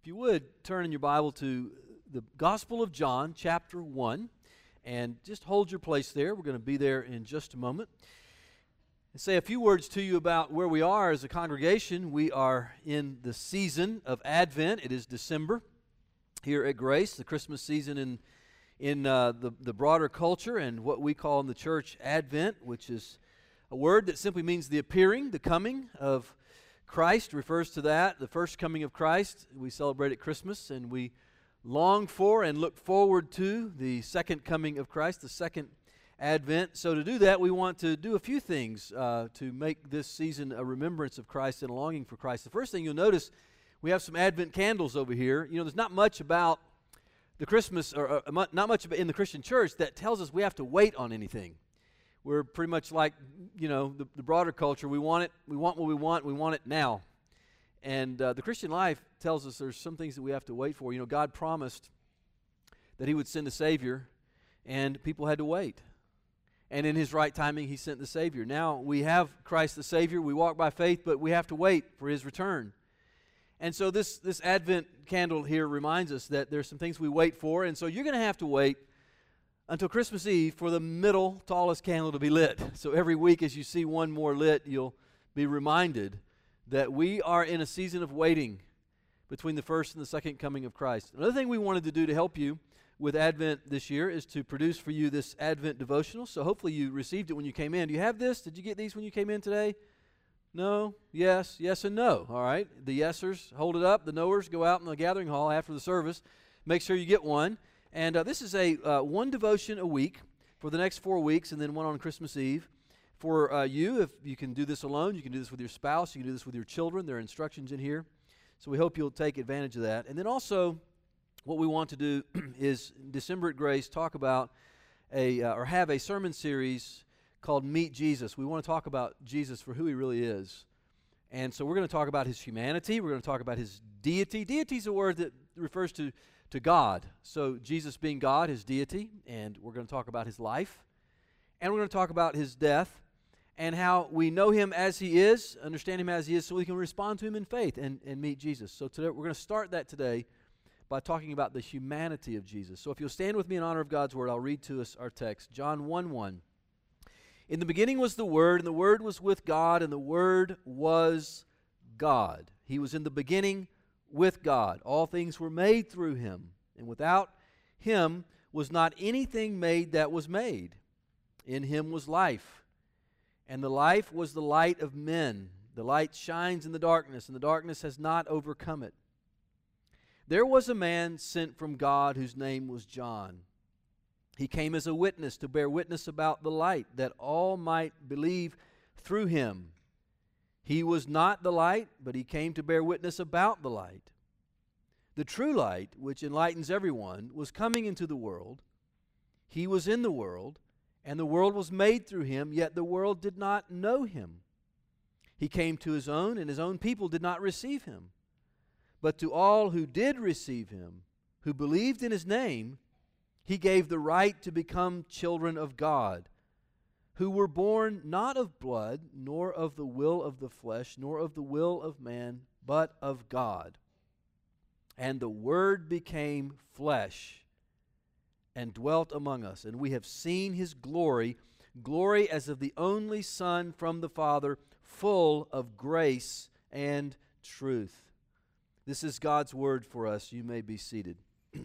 If you would, turn in your Bible to the Gospel of John, chapter 1, and just hold your place there. We're going to be there in just a moment. And say a few words to you about where we are as a congregation. We are in the season of Advent. It is December here at Grace, the Christmas season in the broader culture, and what we call in the church Advent, which is a word that simply means the appearing, the coming of Christ, refers to that, the first coming of Christ. We celebrate at Christmas, and we long for and look forward to the second coming of Christ, the second Advent. So to do that, we want to do a few things to make this season a remembrance of Christ and a longing for Christ. The first thing you'll notice, we have some Advent candles over here. You know, there's not much about the Christmas, or not much in the Christian church that tells us we have to wait on anything. We're pretty much like, you know, the broader culture. We want it, we want what we want it now. And the Christian life tells us there's some things that we have to wait for. You know, God promised that He would send a Savior, and people had to wait. And in His right timing, He sent the Savior. Now we have Christ the Savior. We walk by faith, but we have to wait for His return. And so this Advent candle here reminds us that there's some things we wait for, and so you're going to have to wait until Christmas Eve for the middle, tallest candle to be lit. So every week as you see one more lit, you'll be reminded that we are in a season of waiting between the first and the second coming of Christ. Another thing we wanted to do to help you with Advent this year is to produce for you this Advent devotional. So hopefully you received it when you came in. Do you have this? Did you get these when you came in today? No, yes, yes, and no. All right. The yesers, hold it up. The knowers, go out in the gathering hall after the service. Make sure you get one. And this is a one devotion a week for the next 4 weeks, and then one on Christmas Eve. For you, if you can do this alone, you can do this with your spouse, you can do this with your children. There are instructions in here. So we hope you'll take advantage of that. And then also, what we want to do is, in December at Grace, talk about or have a sermon series called Meet Jesus. We want to talk about Jesus for who He really is. And so we're going to talk about His humanity. We're going to talk about His deity. Deity is a word that refers to God. So Jesus being God, His deity, and we're going to talk about His life, and we're going to talk about His death, and how we know Him as He is, understand Him as He is, so we can respond to Him in faith and meet Jesus. So today we're going to start that today by talking about the humanity of Jesus. So if you'll stand with me in honor of God's Word, I'll read to us our text. John 1:1. In the beginning was the Word, and the Word was with God, and the Word was God. He was in the beginning with God. All things were made through Him, and without Him was not anything made that was made. In Him was life, and the life was the light of men. The light shines in the darkness, and the darkness has not overcome it. There was a man sent from God whose name was John. He came as a witness to bear witness about the light, that all might believe through Him. He was not the light, but He came to bear witness about the light. The true light, which enlightens everyone, was coming into the world. He was in the world, and the world was made through Him, yet the world did not know Him. He came to His own, and His own people did not receive Him. But to all who did receive Him, who believed in His name, He gave the right to become children of God, who were born not of blood, nor of the will of the flesh, nor of the will of man, but of God. And the Word became flesh and dwelt among us, and we have seen His glory, glory as of the only Son from the Father, full of grace and truth. This is God's Word for us. You may be seated. So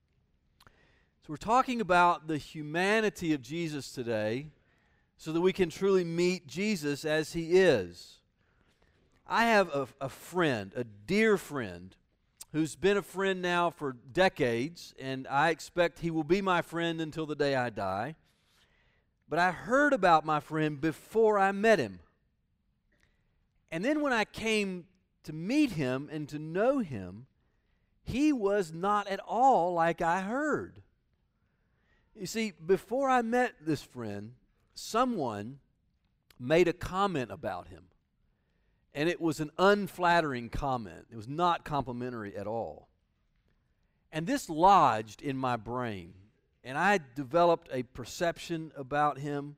we're talking about the humanity of Jesus today, so that we can truly meet Jesus as He is. I have a friend, a dear friend, who's been a friend now for decades, and I expect he will be my friend until the day I die. But I heard about my friend before I met him. And then when I came to meet him and to know him, he was not at all like I heard. You see, before I met this friend, someone made a comment about him, and it was an unflattering comment. It was not complimentary at all. And this lodged in my brain, and I developed a perception about him,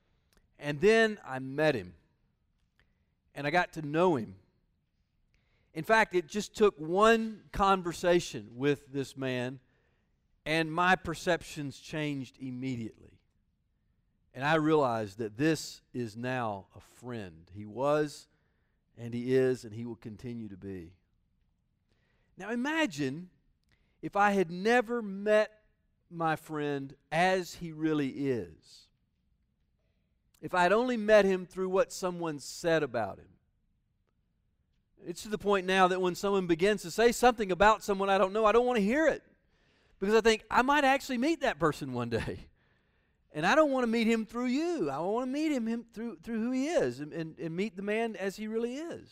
and then I met him, and I got to know him. In fact, it just took one conversation with this man, and my perceptions changed immediately. And I realized that this is now a friend. He was, and he is, and he will continue to be. Now imagine if I had never met my friend as he really is. If I had only met him through what someone said about him. It's to the point now that when someone begins to say something about someone I don't know, I don't want to hear it. Because I think I might actually meet that person one day. And I don't want to meet him through you. I want to meet him through who he is and meet the man as he really is.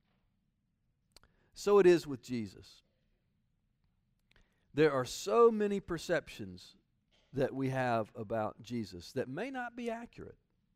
So it is with Jesus. There are so many perceptions that we have about Jesus that may not be accurate.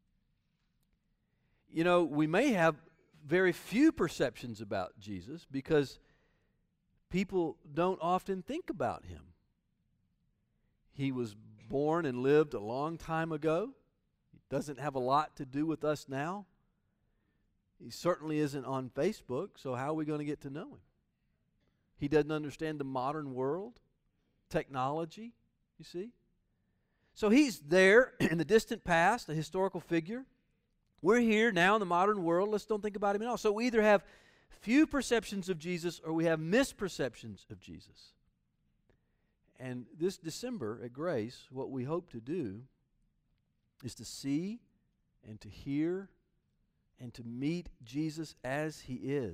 You know, we may have very few perceptions about Jesus because people don't often think about him. He was born and lived a long time ago. He doesn't have a lot to do with us now. He certainly isn't on Facebook, so how are we going to get to know him? He doesn't understand the modern world, technology, you see. So he's there in the distant past, a historical figure. We're here now in the modern world. Let's don't think about him at all. So we either have few perceptions of Jesus or we have misperceptions of Jesus. And this December at Grace, what we hope to do is to see and to hear and to meet Jesus as he is.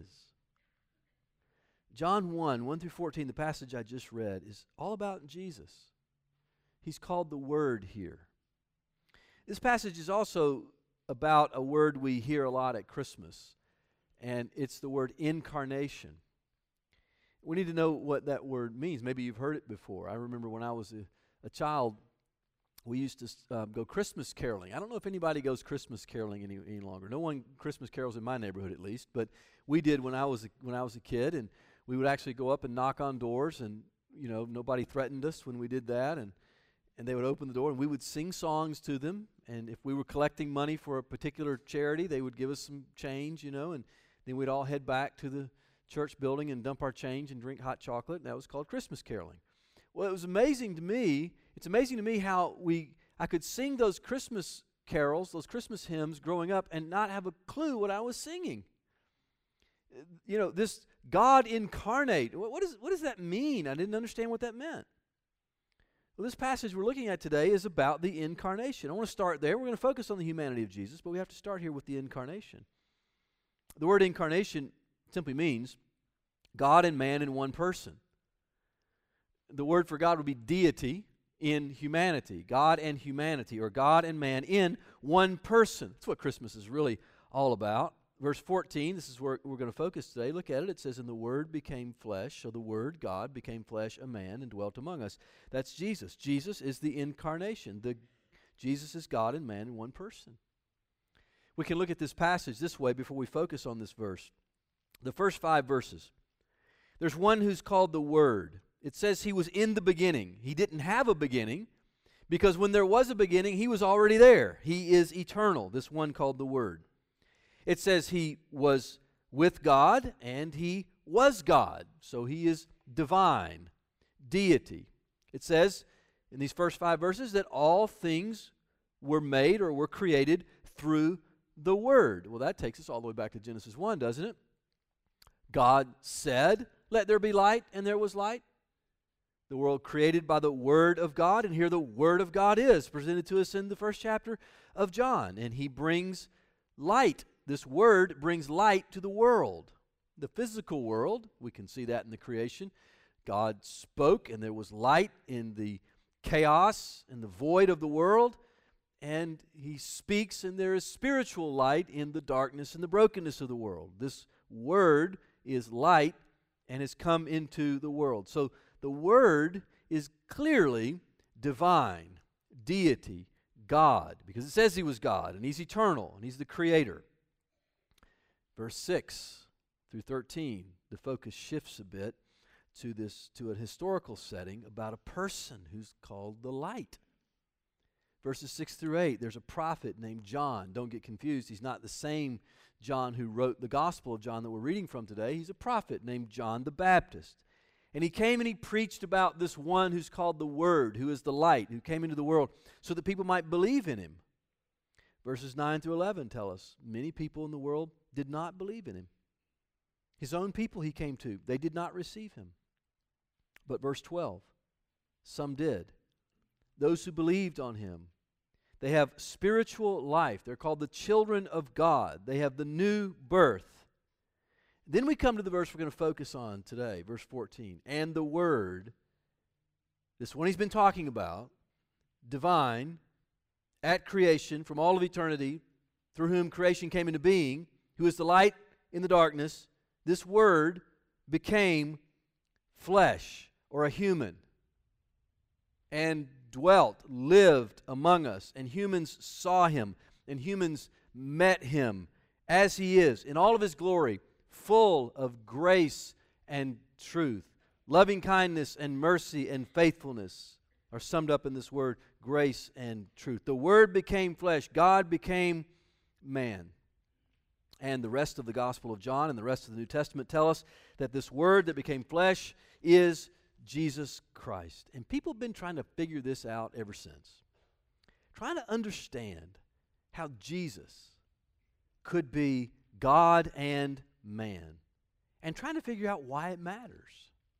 John 1 through 14, the passage I just read, is all about Jesus. He's called the Word here. This passage is also about a word we hear a lot at Christmas, and it's the word incarnation. We need to know what that word means. Maybe you've heard it before. I remember when I was a child, we used to go Christmas caroling. I don't know if anybody goes Christmas caroling any longer. No one Christmas carols in my neighborhood, at least, but we did when I was a kid, and we would actually go up and knock on doors, and you know, nobody threatened us when we did that, and they would open the door, and we would sing songs to them, and if we were collecting money for a particular charity, they would give us some change, you know, and then we'd all head back to the church building and dump our change and drink hot chocolate, and that was called Christmas caroling. Well, it was amazing to me. It's amazing to me how I could sing those Christmas carols, those Christmas hymns growing up and not have a clue what I was singing. You know, this God incarnate, what does that mean? I didn't understand what that meant. Well, this passage we're looking at today is about the incarnation. I want to start there. We're going to focus on the humanity of Jesus, but we have to start here with the incarnation. The word incarnation simply means God and man in one person. The word for God would be deity in humanity. God and humanity, or God and man in one person. That's what Christmas is really all about. Verse 14, this is where we're going to focus today. Look at it. It says, "And the Word became flesh." So the Word, God, became flesh, a man, and dwelt among us. That's Jesus. Jesus is the incarnation. Jesus is God and man in one person. We can look at this passage this way before we focus on this verse. The first 5 verses. There's one who's called the Word. It says he was in the beginning. He didn't have a beginning because when there was a beginning, he was already there. He is eternal, this one called the Word. It says he was with God and he was God. So he is divine, deity. It says in these first 5 verses that all things were made or were created through the Word. Well, that takes us all the way back to Genesis 1, doesn't it? God said, "Let there be light," and there was light. The world created by the Word of God, and here the Word of God is presented to us in the first chapter of John, and he brings light. This Word brings light to the world. The physical world, we can see that in the creation. God spoke, and there was light in the chaos and the void of the world, and he speaks, and there is spiritual light in the darkness and the brokenness of the world. This Word is light and has come into the world. So the Word is clearly divine, deity, God, because it says he was God, and he's eternal, and he's the creator. Verse 6 through 13, the focus shifts a bit to a historical setting about a person who's called the light. Verses 6 through 8, there's a prophet named John. Don't get confused. He's not the same John, who wrote the Gospel of John that we're reading from today. He's a prophet named John the Baptist. And he came and he preached about this one who's called the Word, who is the light, who came into the world so that people might believe in him. Verses 9 through 11 tell us many people in the world did not believe in him. His own people he came to, they did not receive him. But verse 12, some did. Those who believed on him, they have spiritual life. They're called the children of God. They have the new birth. Then we come to the verse we're going to focus on today, verse 14. And the Word, this one he's been talking about, divine, at creation, from all of eternity, through whom creation came into being, who is the light in the darkness, this Word became flesh, or a human, and dwelt, lived among us, and humans saw him, and humans met him as he is, in all of his glory, full of grace and truth. Loving kindness and mercy and faithfulness are summed up in this word, grace and truth. The Word became flesh. God became man. And the rest of the Gospel of John and the rest of the New Testament tell us that this Word that became flesh is Jesus Christ. And people have been trying to figure this out ever since. Trying to understand how Jesus could be God and man. And trying to figure out why it matters.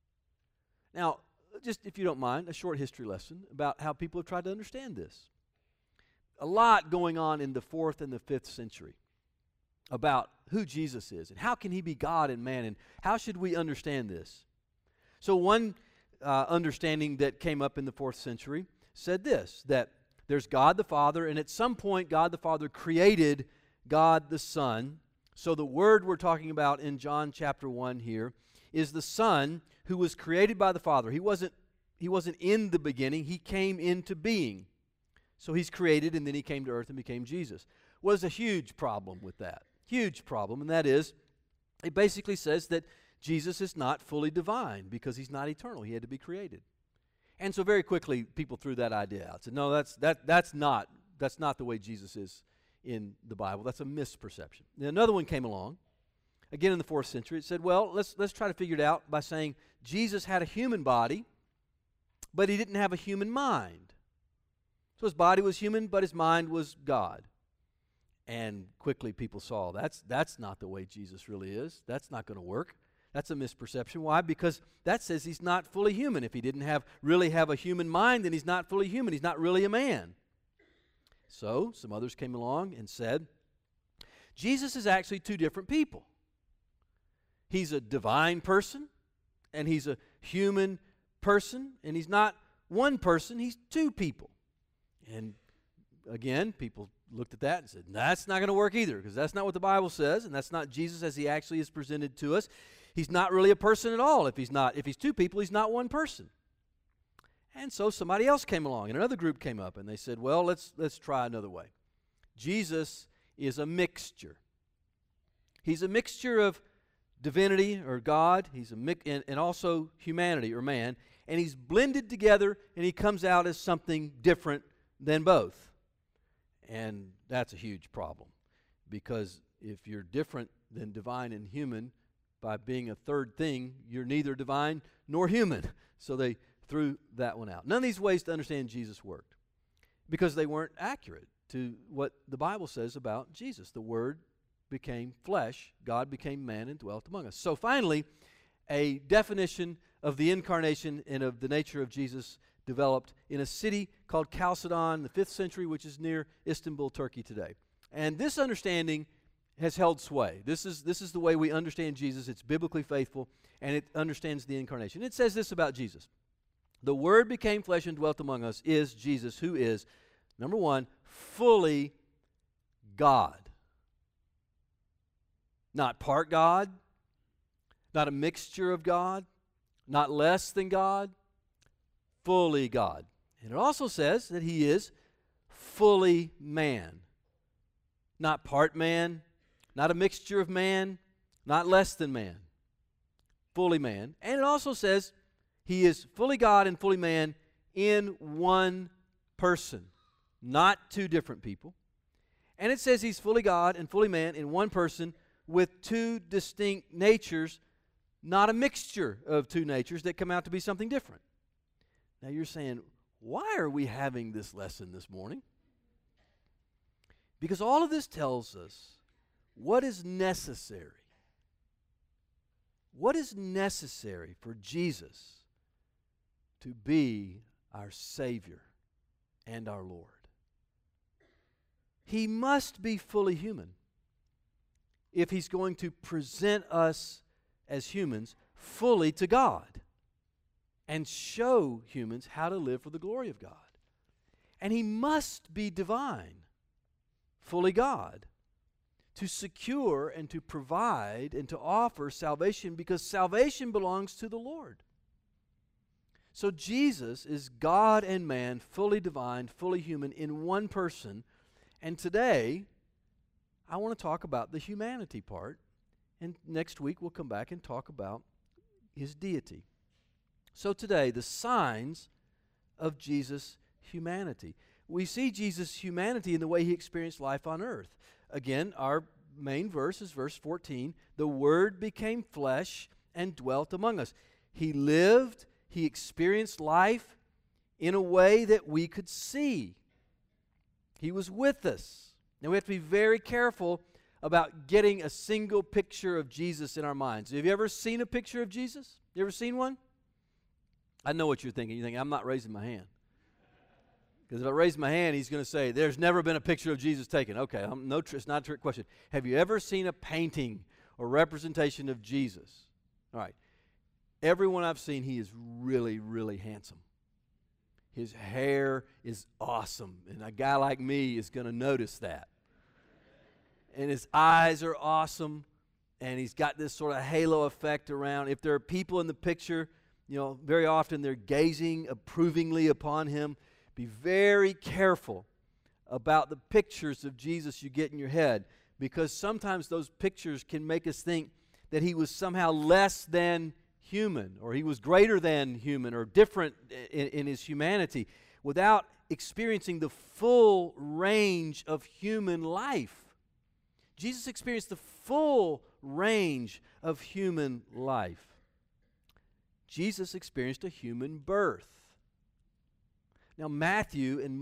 Now, just if you don't mind, a short history lesson about how people have tried to understand this. A lot going on in the 4th and the 5th century about who Jesus is and how can he be God and man and how should we understand this. So one understanding that came up in the 4th century said this, that there's God the Father, and at some point God the Father created God the Son. So the Word we're talking about in John chapter 1 here is the Son who was created by the Father. He wasn't in the beginning, he came into being. So he's created and then he came to earth and became Jesus. Well, there's a huge problem with that. Huge problem, and that is, it basically says that Jesus is not fully divine because he's not eternal. He had to be created. And so very quickly people threw that idea out. Said, no, that's not the way Jesus is in the Bible. That's a misperception. Then another one came along, again in the 4th century. It said, well, let's try to figure it out by saying Jesus had a human body, but he didn't have a human mind. So his body was human, but his mind was God. And quickly people saw that's not the way Jesus really is. That's not going to work. That's a misperception. Why? Because that says he's not fully human. If he didn't really have a human mind, then he's not fully human. He's not really a man. So some others came along and said, Jesus is actually two different people. He's a divine person, and he's a human person, and he's not one person, he's two people. And again, people looked at that and said, that's not going to work either, because that's not what the Bible says, and that's not Jesus as he actually is presented to us. He's not really a person at all. If he's two people, he's not one person. And so somebody else came along, and another group came up, and they said, well, let's try another way. Jesus is a mixture. He's a mixture of divinity, or God, he's and also humanity, or man, and he's blended together, and he comes out as something different than both. And that's a huge problem, because if you're different than divine and human by being a third thing, you're neither divine nor human. So they threw that one out. None of these ways to understand Jesus worked, because they weren't accurate to what the Bible says about Jesus. The Word became flesh, God became man and dwelt among us. So finally, a definition of the incarnation and of the nature of Jesus developed in a city called Chalcedon in the 5th century, which is near Istanbul, Turkey today. And this understanding has held sway. This is the way we understand Jesus. It's biblically faithful, and it understands the incarnation. It says this about Jesus. The Word became flesh and dwelt among us is Jesus, who is, number one, fully God. Not part God, not a mixture of God, not less than God, fully God. And it also says that he is fully man. Not part man, not a mixture of man, not less than man. Fully man. And it also says he is fully God and fully man in one person, not two different people. And it says he's fully God and fully man in one person with two distinct natures, not a mixture of two natures that come out to be something different. Now you're saying, why are we having this lesson this morning? Because all of this tells us what is necessary. What is necessary for Jesus to be our Savior and our Lord? He must be fully human if he's going to present us as humans fully to God and show humans how to live for the glory of God. And he must be divine, fully God, to secure and to provide and to offer salvation, because salvation belongs to the Lord. So Jesus is God and man, fully divine, fully human in one person. And today, I want to talk about the humanity part. And next week, we'll come back and talk about his deity. So today, the signs of Jesus' humanity. We see Jesus' humanity in the way he experienced life on earth. Again, our main verse is verse 14. The Word became flesh and dwelt among us. He lived, he experienced life in a way that we could see. He was with us. Now we have to be very careful about getting a single picture of Jesus in our minds. Have you ever seen a picture of Jesus? You ever seen one? I know what you're thinking. You're thinking, I'm not raising my hand. Because if I raise my hand, he's going to say, there's never been a picture of Jesus taken. Okay, it's not a trick question. Have you ever seen a painting or representation of Jesus? All right. Everyone I've seen, he is really, really handsome. His hair is awesome, and a guy like me is going to notice that. And his eyes are awesome, and he's got this sort of halo effect around. If there are people in the picture, very often they're gazing approvingly upon him. Be very careful about the pictures of Jesus you get in your head, because sometimes those pictures can make us think that he was somehow less than human, or he was greater than human, or different in his humanity, without experiencing the full range of human life. Jesus experienced the full range of human life. Jesus experienced a human birth. Now, Matthew and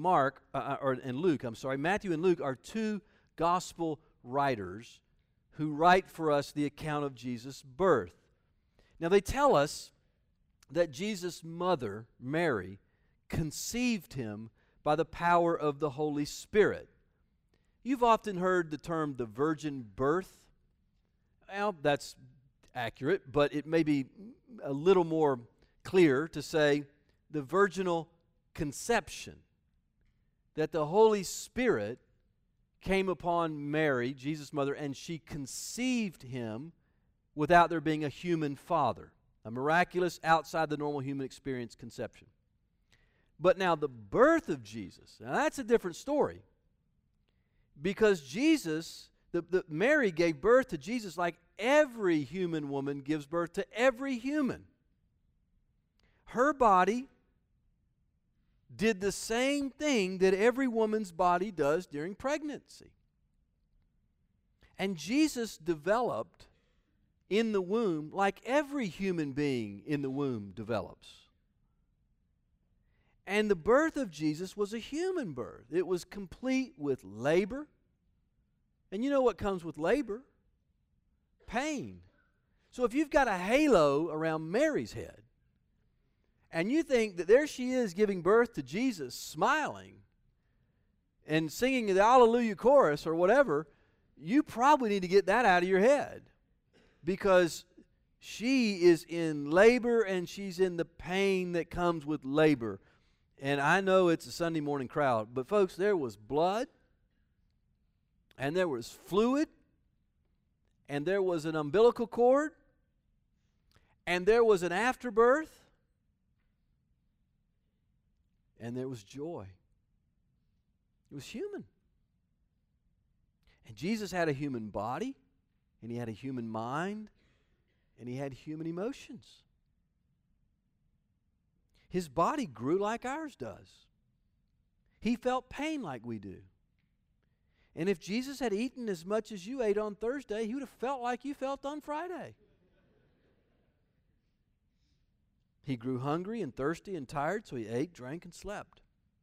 Luke are two gospel writers who write for us the account of Jesus' birth. Now, they tell us that Jesus' mother, Mary, conceived him by the power of the Holy Spirit. You've often heard the term the virgin birth. Well, that's accurate, but it may be a little more clear to say the virginal conception, that the Holy Spirit came upon Mary, Jesus' mother, and she conceived him without there being a human father, a miraculous, outside the normal human experience conception. But now the birth of Jesus, now that's a different story, because Jesus, Mary gave birth to Jesus like every human woman gives birth to every human. Her body did the same thing that every woman's body does during pregnancy. And Jesus developed in the womb like every human being in the womb develops. And the birth of Jesus was a human birth. It was complete with labor. And you know what comes with labor? Pain. So if you've got a halo around Mary's head, and you think that there she is giving birth to Jesus, smiling and singing the Hallelujah chorus or whatever, you probably need to get that out of your head, because she is in labor and she's in the pain that comes with labor. And I know it's a Sunday morning crowd, but folks, there was blood, and there was fluid, and there was an umbilical cord, and there was an afterbirth, and there was joy. It was human. And Jesus had a human body, and he had a human mind, and he had human emotions. His body grew like ours does. He felt pain like we do. And if Jesus had eaten as much as you ate on Thursday, he would have felt like you felt on Friday. He grew hungry and thirsty and tired, so he ate, drank, and slept.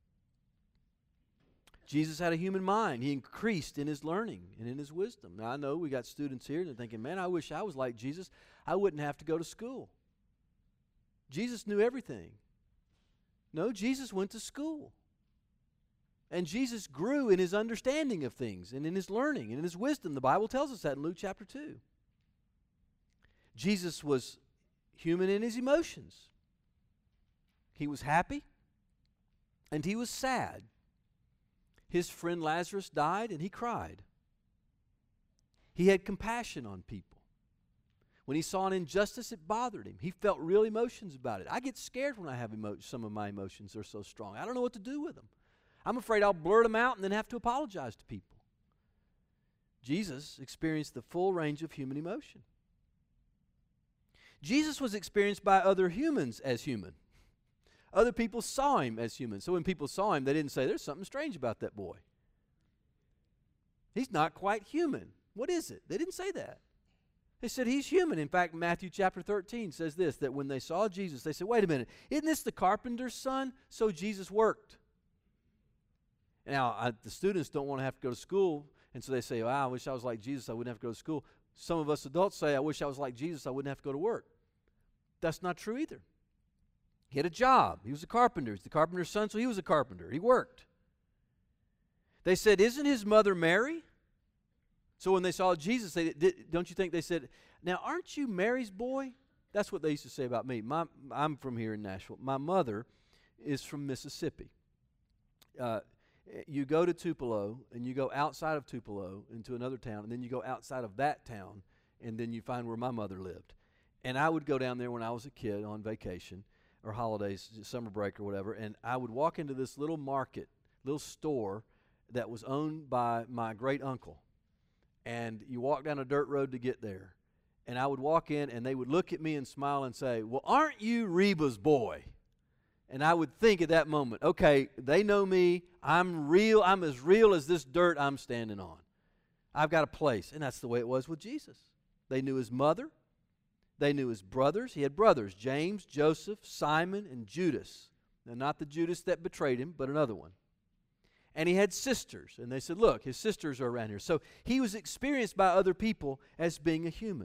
Jesus had a human mind. He increased in his learning and in his wisdom. Now, I know we got students here and they're thinking, man, I wish I was like Jesus. I wouldn't have to go to school. Jesus knew everything. No, Jesus went to school. And Jesus grew in his understanding of things and in his learning and in his wisdom. The Bible tells us that in Luke chapter 2. Jesus was human in his emotions. He was happy and he was sad. His friend Lazarus died and he cried. He had compassion on people. When he saw an injustice, it bothered him. He felt real emotions about it. I get scared when I have some of my emotions are so strong. I don't know what to do with them. I'm afraid I'll blurt them out and then have to apologize to people. Jesus experienced the full range of human emotion. Jesus was experienced by other humans as human. Other people saw him as human. So when people saw him, they didn't say, there's something strange about that boy. He's not quite human. What is it? They didn't say that. They said he's human. In fact, Matthew chapter 13 says this, that when they saw Jesus, they said, wait a minute, isn't this the carpenter's son? So Jesus worked. Now, the students don't want to have to go to school, and so they say, I wish I was like Jesus, I wouldn't have to go to school. Some of us adults say, I wish I was like Jesus, I wouldn't have to go to work. That's not true either. He had a job. He was a carpenter. He's the carpenter's son, so he was a carpenter. He worked. They said, isn't his mother Mary? So when they saw Jesus, don't you think they said, now aren't you Mary's boy? That's what they used to say about me. I'm from here in Nashville. My mother is from Mississippi. You go to Tupelo, and you go outside of Tupelo into another town, and then you go outside of that town, and then you find where my mother lived. And I would go down there when I was a kid on vacation or holidays, summer break or whatever, and I would walk into this little market, little store that was owned by my great uncle. And you walk down a dirt road to get there. And I would walk in, and they would look at me and smile and say, well, aren't you Reba's boy? And I would think at that moment, okay, they know me. I'm real. I'm as real as this dirt I'm standing on. I've got a place. And that's the way it was with Jesus. They knew his mother. They knew his brothers. He had brothers, James, Joseph, Simon, and Judas. Now, not the Judas that betrayed him, but another one. And he had sisters. And they said, look, his sisters are around here. So he was experienced by other people as being a human.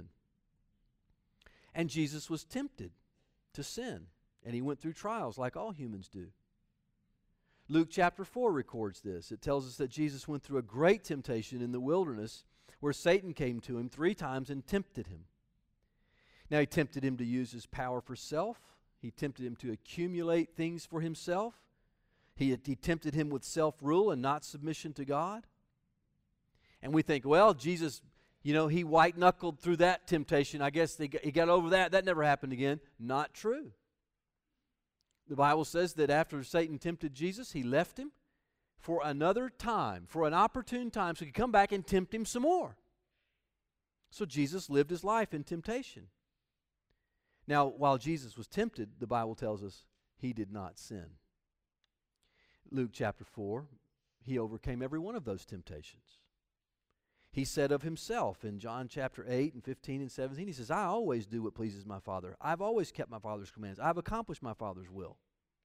And Jesus was tempted to sin. And he went through trials like all humans do. Luke chapter 4 records this. It tells us that Jesus went through a great temptation in the wilderness where Satan came to him 3 times and tempted him. Now, he tempted him to use his power for self. He tempted him to accumulate things for himself. He tempted him with self-rule and not submission to God. And we think, well, Jesus, he white-knuckled through that temptation. I guess he got over that. That never happened again. Not true. The Bible says that after Satan tempted Jesus, he left him for another time, for an opportune time, so he could come back and tempt him some more. So Jesus lived his life in temptation. Now, while Jesus was tempted, the Bible tells us he did not sin. Luke chapter 4, he overcame every one of those temptations. He said of himself in John chapter 8 and 15 and 17, he says, I always do what pleases my Father. I've always kept my Father's commands. I've accomplished my Father's will.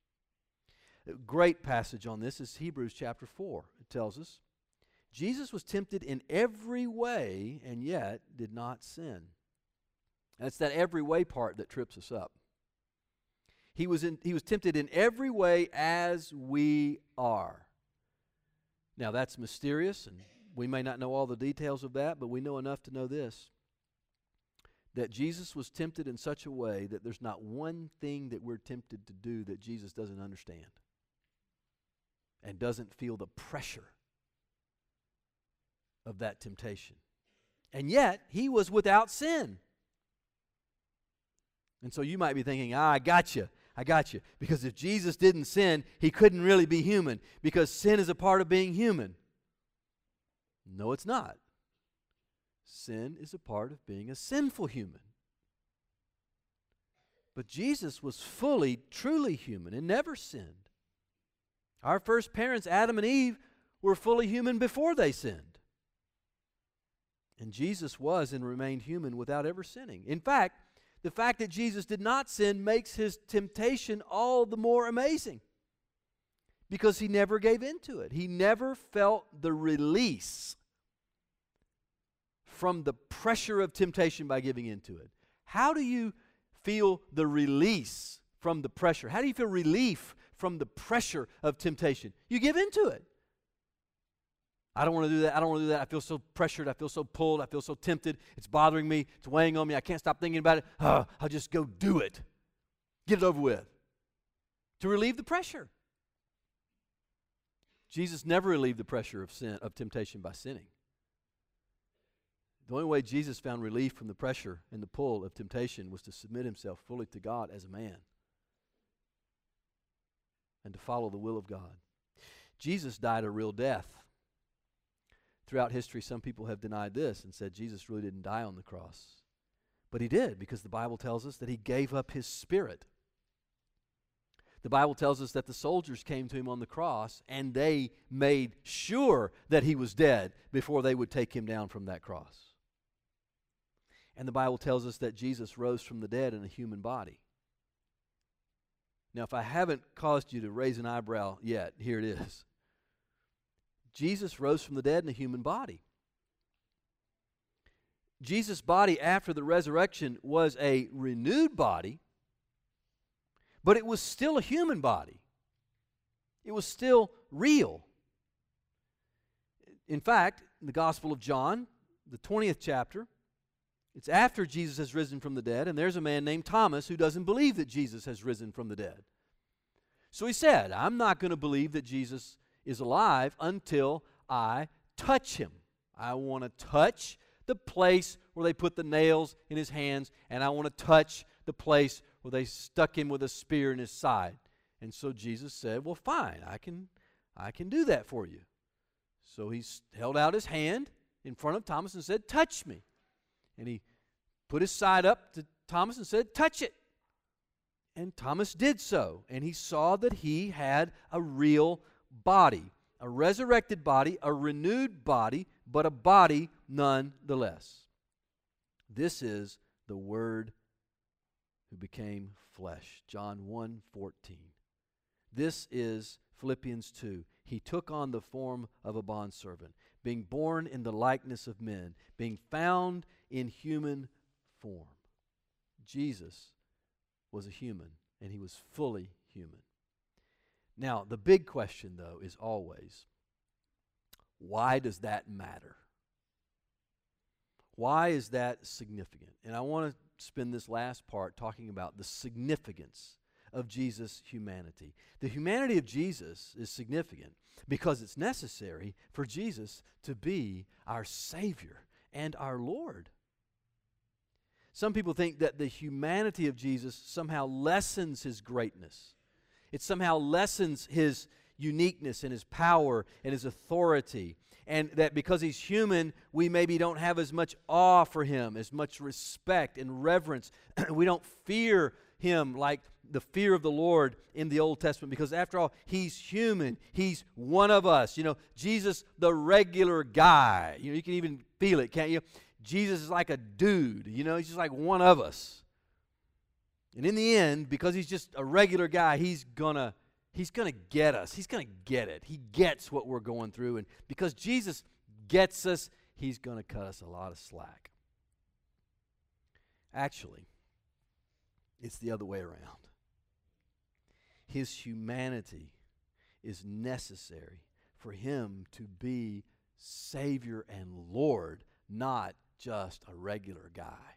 A great passage on this is Hebrews chapter 4. It tells us, Jesus was tempted in every way and yet did not sin. And it's that every way part that trips us up. He was tempted in every way as we are. Now that's mysterious, and we may not know all the details of that, but we know enough to know this, that Jesus was tempted in such a way that there's not one thing that we're tempted to do that Jesus doesn't understand and doesn't feel the pressure of that temptation. And yet, he was without sin. And so you might be thinking, I got you. Because if Jesus didn't sin, he couldn't really be human, because sin is a part of being human. No, it's not. Sin is a part of being a sinful human. But Jesus was fully, truly human and never sinned. Our first parents, Adam and Eve, were fully human before they sinned. And Jesus was and remained human without ever sinning. In fact, the fact that Jesus did not sin makes his temptation all the more amazing, because he never gave in to it. He never felt the release from the pressure of temptation by giving in to it. How do you feel the release from the pressure? How do you feel relief from the pressure of temptation? You give in to it. I don't want to do that. I don't want to do that. I feel so pressured. I feel so pulled. I feel so tempted. It's bothering me. It's weighing on me. I can't stop thinking about it. I'll just go do it. Get it over with. To relieve the pressure. Jesus never relieved the pressure of temptation by sinning. The only way Jesus found relief from the pressure and the pull of temptation was to submit himself fully to God as a man and to follow the will of God. Jesus died a real death. Throughout history, some people have denied this and said Jesus really didn't die on the cross. But he did, because the Bible tells us that he gave up his spirit. The Bible tells us that the soldiers came to him on the cross and they made sure that he was dead before they would take him down from that cross. And the Bible tells us that Jesus rose from the dead in a human body. Now, if I haven't caused you to raise an eyebrow yet, here it is. Jesus rose from the dead in a human body. Jesus' body after the resurrection was a renewed body, but it was still a human body. It was still real. In fact, in the Gospel of John, the 20th chapter, it's after Jesus has risen from the dead, and there's a man named Thomas who doesn't believe that Jesus has risen from the dead. So he said, I'm not going to believe that Jesus is alive until I touch him. I want to touch the place where they put the nails in his hands, and I want to touch the place where they stuck him with a spear in his side. And so Jesus said, well, fine, I can do that for you. So he held out his hand in front of Thomas and said, touch me. And he put his side up to Thomas and said, touch it. And Thomas did so, and he saw that he had a real body, a resurrected body, a renewed body, but a body nonetheless. This is the Word who became flesh. John 1:14. This is Philippians 2. He took on the form of a bondservant, being born in the likeness of men, being found in human form. Jesus was a human, and he was fully human. Now, the big question, though, is always, why does that matter? Why is that significant? And I want to spend this last part talking about the significance of Jesus' humanity. The humanity of Jesus is significant because it's necessary for Jesus to be our Savior and our Lord. Some people think that the humanity of Jesus somehow lessens his greatness. It somehow lessens his uniqueness and his power and his authority. And that because he's human, we maybe don't have as much awe for him, as much respect and reverence. We don't fear him like the fear of the Lord in the Old Testament, because after all, he's human. He's one of us. You know, Jesus, the regular guy. You know, you can even feel it, can't you? Jesus is like a dude. You know, he's just like one of us. And in the end, because he's just a regular guy, he's gonna get us. He's gonna get it. He gets what we're going through, and because Jesus gets us, he's gonna cut us a lot of slack. Actually, it's the other way around. His humanity is necessary for him to be Savior and Lord, not just a regular guy.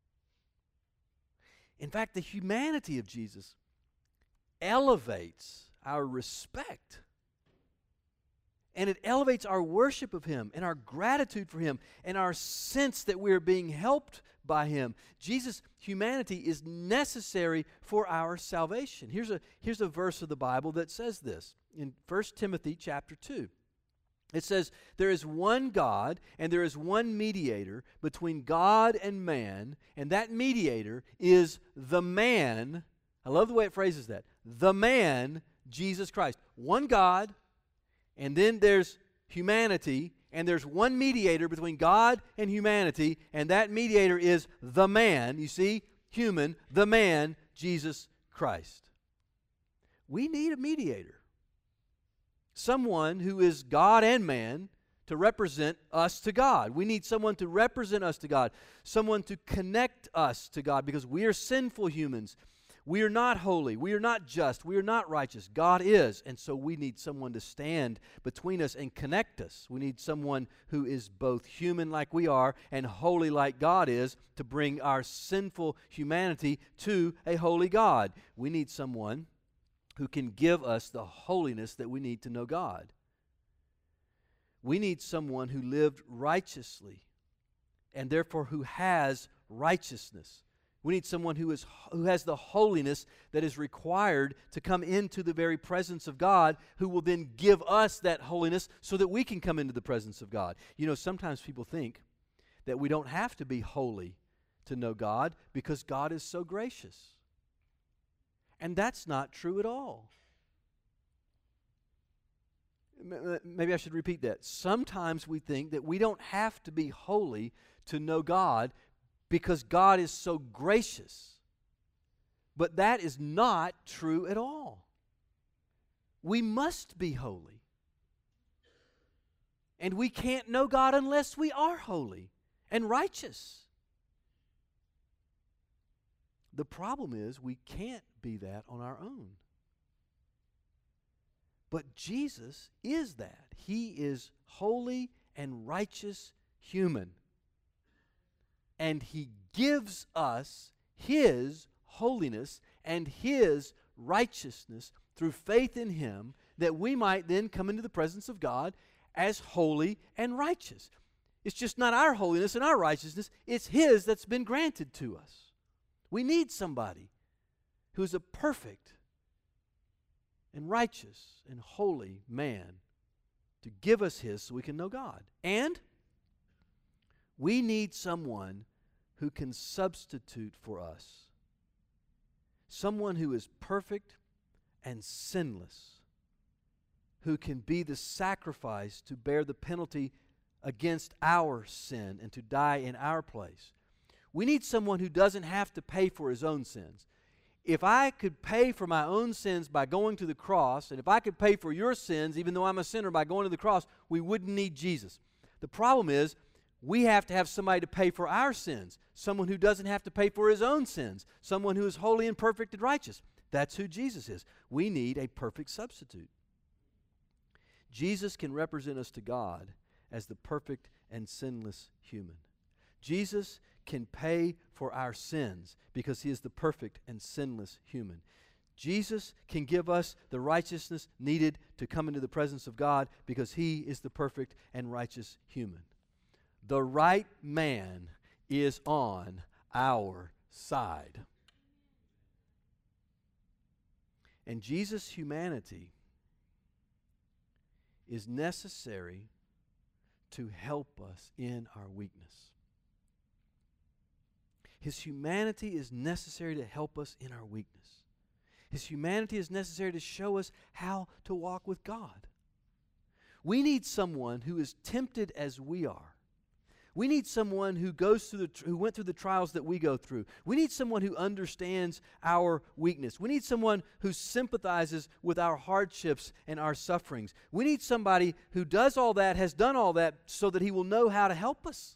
In fact, the humanity of Jesus elevates our respect. And it elevates our worship of him and our gratitude for him and our sense that we're being helped by him. Jesus' humanity is necessary for our salvation. Here's a verse of the Bible that says this in 1 Timothy chapter 2. It says, there is one God and there is one mediator between God and man, and that mediator is the man. I love the way it phrases that. The man, Jesus Christ. One God, and then there's humanity, and there's one mediator between God and humanity, and that mediator is the man, you see, human, the man, Jesus Christ. We need a mediator. Someone who is God and man to represent us to God. We need someone to represent us to God, someone to connect us to God, because we are sinful humans. We are not holy. We are not just. We are not righteous. God is. And so we need someone to stand between us and connect us. We need someone who is both human like we are and holy like God is to bring our sinful humanity to a holy God. We need someone who can give us the holiness that we need to know God. We need someone who lived righteously and therefore who has righteousness. We need someone who has the holiness that is required to come into the very presence of God, who will then give us that holiness so that we can come into the presence of God. You know, sometimes people think that we don't have to be holy to know God because God is so gracious. And that's not true at all. Maybe I should repeat that. Sometimes we think that we don't have to be holy to know God because God is so gracious. But that is not true at all. We must be holy. And we can't know God unless we are holy and righteous. The problem is we can't be that on our own. But Jesus is that. He is holy and righteous human. And He gives us His holiness and His righteousness through faith in Him, that we might then come into the presence of God as holy and righteous. It's just not our holiness and our righteousness, it's His that's been granted to us. We need somebody who is a perfect and righteous and holy man to give us His so we can know God. And we need someone who can substitute for us. Someone who is perfect and sinless, who can be the sacrifice to bear the penalty against our sin and to die in our place. We need someone who doesn't have to pay for his own sins. If I could pay for my own sins by going to the cross, and if I could pay for your sins, even though I'm a sinner, by going to the cross, we wouldn't need Jesus. The problem is, we have to have somebody to pay for our sins, someone who doesn't have to pay for his own sins, someone who is holy and perfect and righteous. That's who Jesus is. We need a perfect substitute. Jesus can represent us to God as the perfect and sinless human. Jesus can pay for our sins because He is the perfect and sinless human. Jesus can give us the righteousness needed to come into the presence of God because He is the perfect and righteous human. The right man is on our side. And Jesus' humanity is necessary to help us in our weakness. His humanity is necessary to help us in our weakness. His humanity is necessary to show us how to walk with God. We need someone who is tempted as we are. We need someone who who went through the trials that we go through. We need someone who understands our weakness. We need someone who sympathizes with our hardships and our sufferings. We need somebody who does all that, has done all that, so that he will know how to help us.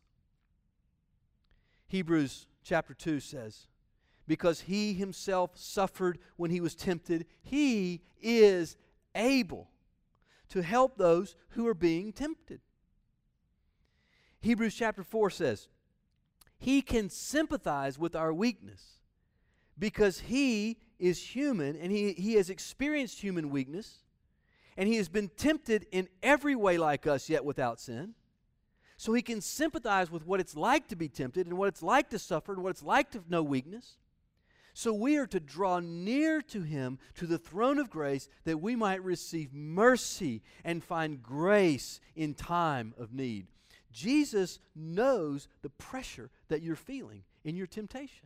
Hebrews chapter 2 says, because He Himself suffered when He was tempted, He is able to help those who are being tempted. Hebrews chapter 4 says, He can sympathize with our weakness because He is human and He has experienced human weakness, and He has been tempted in every way like us, yet without sin. So He can sympathize with what it's like to be tempted and what it's like to suffer and what it's like to know weakness. So we are to draw near to Him, to the throne of grace, that we might receive mercy and find grace in time of need. Jesus knows the pressure that you're feeling in your temptation.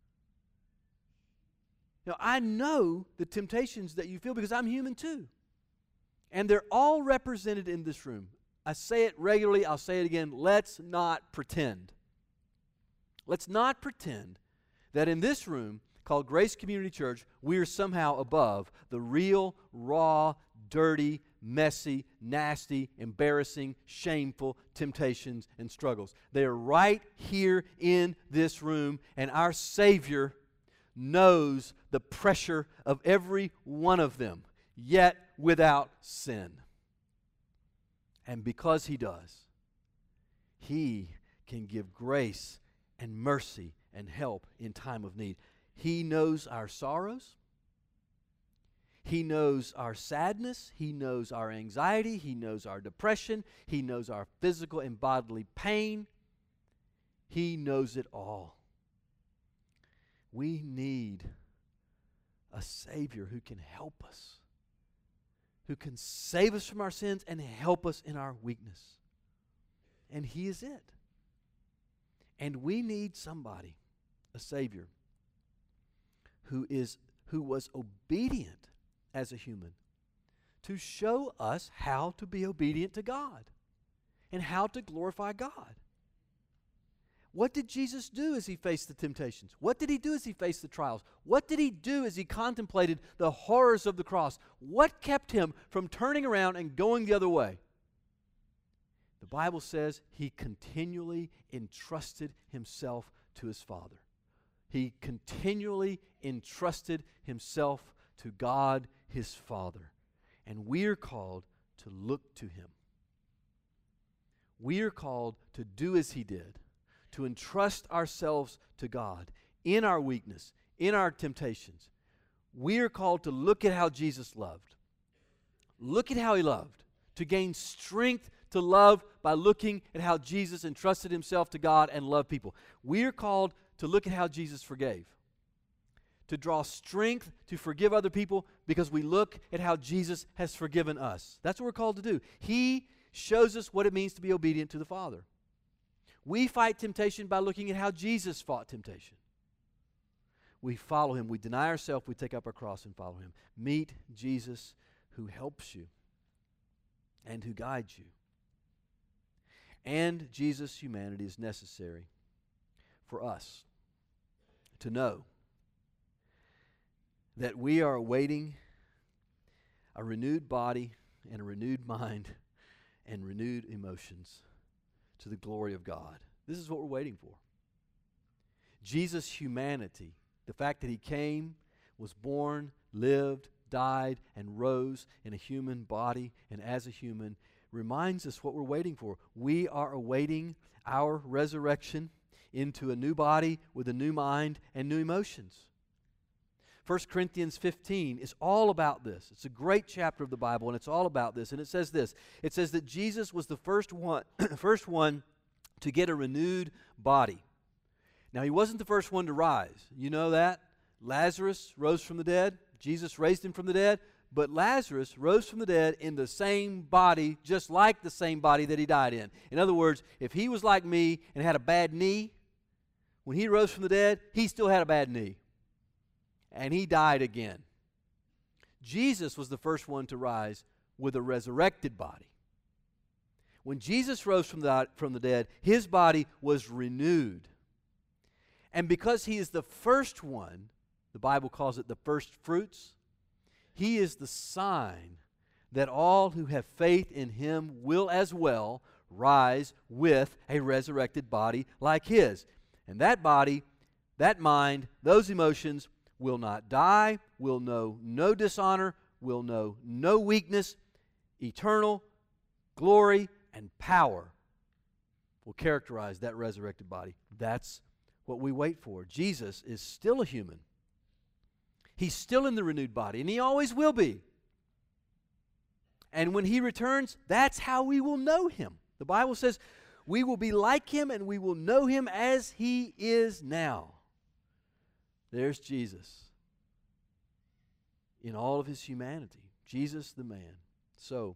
Now, I know the temptations that you feel because I'm human too. And they're all represented in this room. I say it regularly, I'll say it again. Let's not pretend. Let's not pretend that in this room called Grace Community Church, we are somehow above the real, raw, dirty, messy, nasty, embarrassing, shameful temptations and struggles. They are right here in this room, and our Savior knows the pressure of every one of them, yet without sin. And because He does, He can give grace and mercy and help in time of need. He knows our sorrows. He knows our sadness. He knows our anxiety. He knows our depression. He knows our physical and bodily pain. He knows it all. We need a Savior who can help us, who can save us from our sins and help us in our weakness. And He is it. And we need somebody, a Savior, who was obedient as a human, to show us how to be obedient to God and how to glorify God. What did Jesus do as He faced the temptations? What did He do as He faced the trials? What did He do as He contemplated the horrors of the cross? What kept Him from turning around and going the other way? The Bible says He continually entrusted Himself to His Father. He continually entrusted Himself to God, His Father. And we are called to look to Him. We are called to do as He did, to entrust ourselves to God in our weakness, in our temptations. We are called to look at how Jesus loved. Look at how He loved. To gain strength to love by looking at how Jesus entrusted Himself to God and loved people. We are called to look at how Jesus forgave. To draw strength to forgive other people because we look at how Jesus has forgiven us. That's what we're called to do. He shows us what it means to be obedient to the Father. We fight temptation by looking at how Jesus fought temptation. We follow Him. We deny ourselves. We take up our cross and follow Him. Meet Jesus who helps you and who guides you. And Jesus' humanity is necessary for us to know that we are awaiting a renewed body and a renewed mind and renewed emotions to the glory of God. This is what we're waiting for. Jesus' humanity, the fact that He came, was born, lived, died, and rose in a human body and as a human, reminds us what we're waiting for. We are awaiting our resurrection into a new body with a new mind and new emotions. 1 Corinthians 15 is all about this. It's a great chapter of the Bible, and it's all about this. And it says this. It says that Jesus was the first one to get a renewed body. Now, He wasn't the first one to rise. You know that? Lazarus rose from the dead. Jesus raised him from the dead. But Lazarus rose from the dead in the same body, just like the same body that he died in. In other words, if he was like me and had a bad knee, when he rose from the dead, he still had a bad knee. And he died again. Jesus was the first one to rise with a resurrected body. When Jesus rose from the dead, His body was renewed. And because He is the first one, the Bible calls it the first fruits, He is the sign that all who have faith in Him will as well rise with a resurrected body like His. And that body, that mind, those emotions will not die, will know no dishonor, will know no weakness. Eternal glory and power will characterize that resurrected body. That's what we wait for. Jesus is still a human. He's still in the renewed body, and He always will be. And when He returns, that's how we will know Him. The Bible says we will be like Him and we will know Him as He is now. There's Jesus in all of His humanity. Jesus the man. So,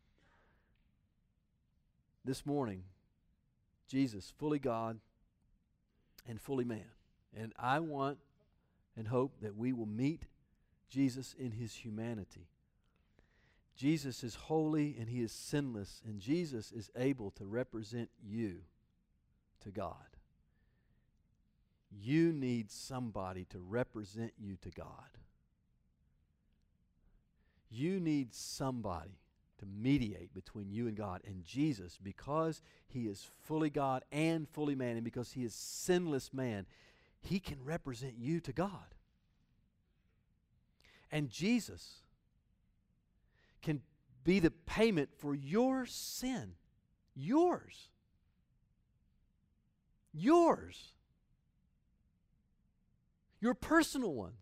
this morning, Jesus, fully God and fully man. And I want and hope that we will meet Jesus in His humanity. Jesus is holy and he is sinless, and Jesus is able to represent you to God. You need somebody to represent you to God. You need somebody to mediate between you and God. And Jesus, because he is fully God and fully man, and because he is sinless man, he can represent you to God. And Jesus can be the payment for your sin. Yours. Yours. Your personal ones.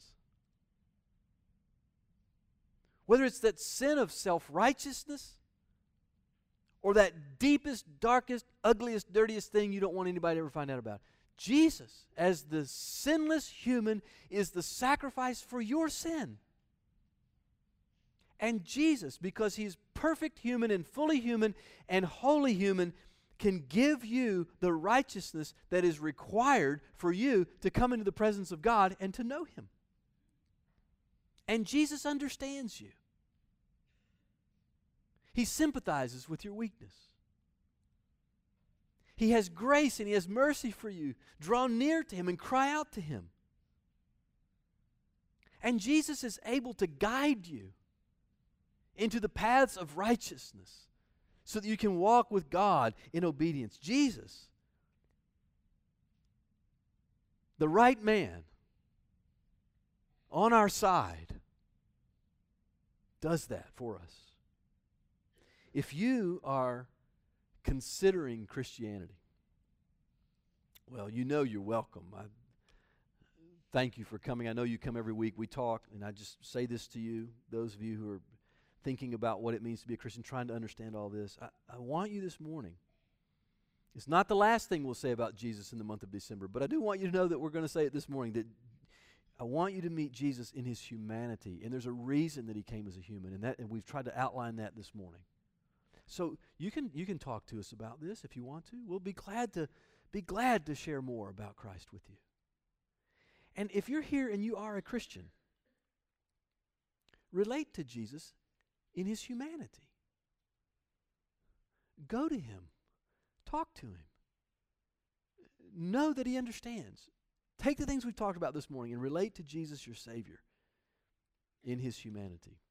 Whether it's that sin of self-righteousness or that deepest, darkest, ugliest, dirtiest thing you don't want anybody to ever find out about. Jesus, as the sinless human, is the sacrifice for your sin. And Jesus, because he's perfect human and fully human and holy human, can give you the righteousness that is required for you to come into the presence of God and to know him. And Jesus understands you. He sympathizes with your weakness. He has grace and he has mercy for you. Draw near to him and cry out to him. And Jesus is able to guide you into the paths of righteousness so that you can walk with God in obedience. Jesus, the right man on our side, does that for us. If you are considering Christianity, well, you know you're welcome. I thank you for coming. I know you come every week. We talk, and I just say this to you, those of you who are thinking about what it means to be a Christian, trying to understand all this. I want you this morning. It's not the last thing we'll say about Jesus in the month of December, but I do want you to know that we're going to say it this morning, that I want you to meet Jesus in his humanity, and there's a reason that he came as a human, and we've tried to outline that this morning. So you can talk to us about this if you want to. We'll be glad to share more about Christ with you. And if you're here and you are a Christian, relate to Jesus in his humanity. Go to him. Talk to him. Know that he understands. Take the things we've talked about this morning and relate to Jesus, your Savior, in his humanity.